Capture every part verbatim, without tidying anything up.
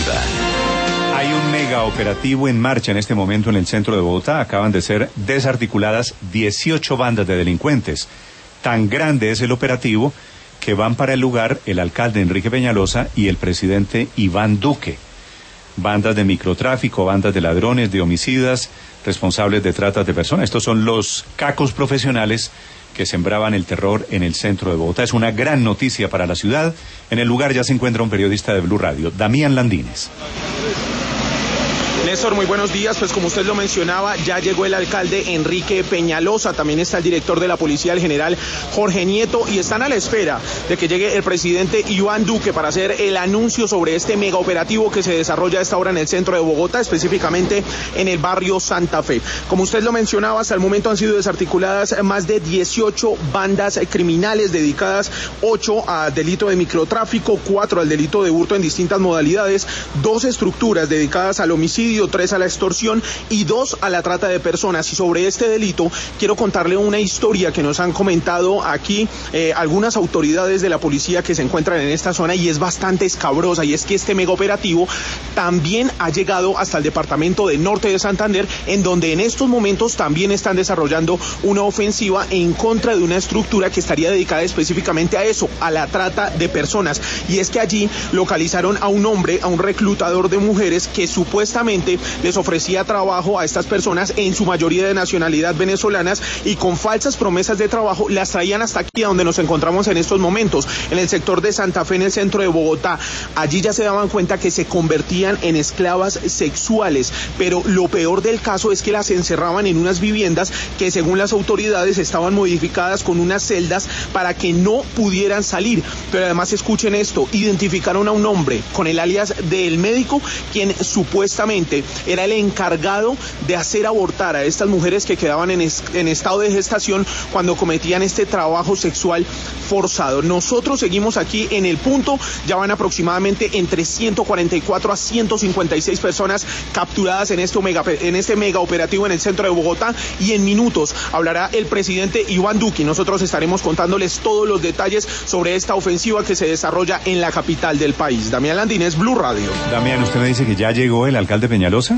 informativa. Hay un mega operativo en marcha en este momento en el centro de Bogotá. Acaban de ser desarticuladas dieciocho bandas de delincuentes. Tan grande es el operativo que van para el lugar el alcalde Enrique Peñalosa y el presidente Iván Duque. Bandas de microtráfico, bandas de ladrones, de homicidas, responsables de trata de personas. Estos son los cacos profesionales que sembraban el terror en el centro de Bogotá. Es una gran noticia para la ciudad. En el lugar ya se encuentra un periodista de Blue Radio, Damián Landines. Néstor, muy buenos días. Pues como usted lo mencionaba, ya llegó el alcalde Enrique Peñalosa, también está el director de la policía, el general Jorge Nieto, y están a la espera de que llegue el presidente Iván Duque para hacer el anuncio sobre este mega operativo que se desarrolla a esta hora en el centro de Bogotá, específicamente en el barrio Santa Fe. Como usted lo mencionaba, hasta el momento han sido desarticuladas más de dieciocho bandas criminales dedicadas, ocho a delito de microtráfico, cuatro al delito de hurto en distintas modalidades, dos estructuras dedicadas al homicidio, tres a la extorsión y dos a la trata de personas. Y sobre este delito quiero contarle una historia que nos han comentado aquí eh, algunas autoridades de la policía que se encuentran en esta zona, y es bastante escabrosa, y es que este mega operativo también ha llegado hasta el departamento de Norte de Santander, en donde en estos momentos también están desarrollando una ofensiva en contra de una estructura que estaría dedicada específicamente a eso, a la trata de personas. Y es que allí localizaron a un hombre, a un reclutador de mujeres que supuestamente les ofrecía trabajo a estas personas, en su mayoría de nacionalidad venezolanas, y con falsas promesas de trabajo las traían hasta aquí, a donde nos encontramos en estos momentos, en el sector de Santa Fe, en el centro de Bogotá. Allí ya se daban cuenta que se convertían en esclavas sexuales, pero lo peor del caso es que las encerraban en unas viviendas que, según las autoridades, estaban modificadas con unas celdas para que no pudieran salir. Pero además, escuchen esto, identificaron a un hombre con el alias del médico, quien supuestamente era el encargado de hacer abortar a estas mujeres que quedaban en, es, en estado de gestación cuando cometían este trabajo sexual forzado. Nosotros seguimos aquí en el punto, ya van aproximadamente entre ciento cuarenta y cuatro a ciento cincuenta y seis personas capturadas en este mega, en este mega operativo en el centro de Bogotá, y en minutos hablará el presidente Iván Duque. Nosotros estaremos contándoles todos los detalles sobre esta ofensiva que se desarrolla en la capital del país. Damián Landines, Blue Radio. Damián, usted me dice que ya llegó el alcalde Peñalosa.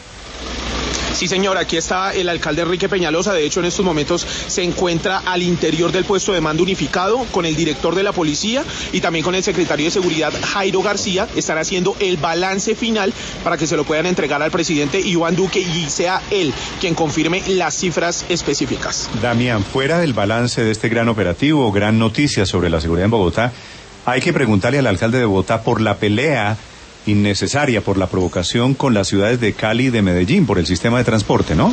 Sí, señor, aquí está el alcalde Enrique Peñalosa. De hecho, en estos momentos se encuentra al interior del puesto de mando unificado con el director de la policía y también con el secretario de Seguridad, Jairo García. Están haciendo el balance final para que se lo puedan entregar al presidente Iván Duque y sea él quien confirme las cifras específicas. Damián, fuera del balance de este gran operativo, gran noticia sobre la seguridad en Bogotá, hay que preguntarle al alcalde de Bogotá por la pelea innecesaria, por la provocación con las ciudades de Cali y de Medellín, por el sistema de transporte, ¿no?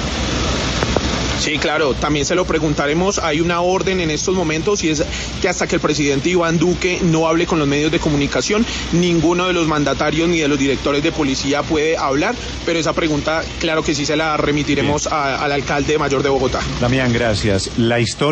Sí, claro, también se lo preguntaremos. Hay una orden en estos momentos, y es que hasta que el presidente Iván Duque no hable con los medios de comunicación, ninguno de los mandatarios ni de los directores de policía puede hablar, pero esa pregunta, claro que sí se la remitiremos a, al alcalde mayor de Bogotá. Damián, gracias. La historia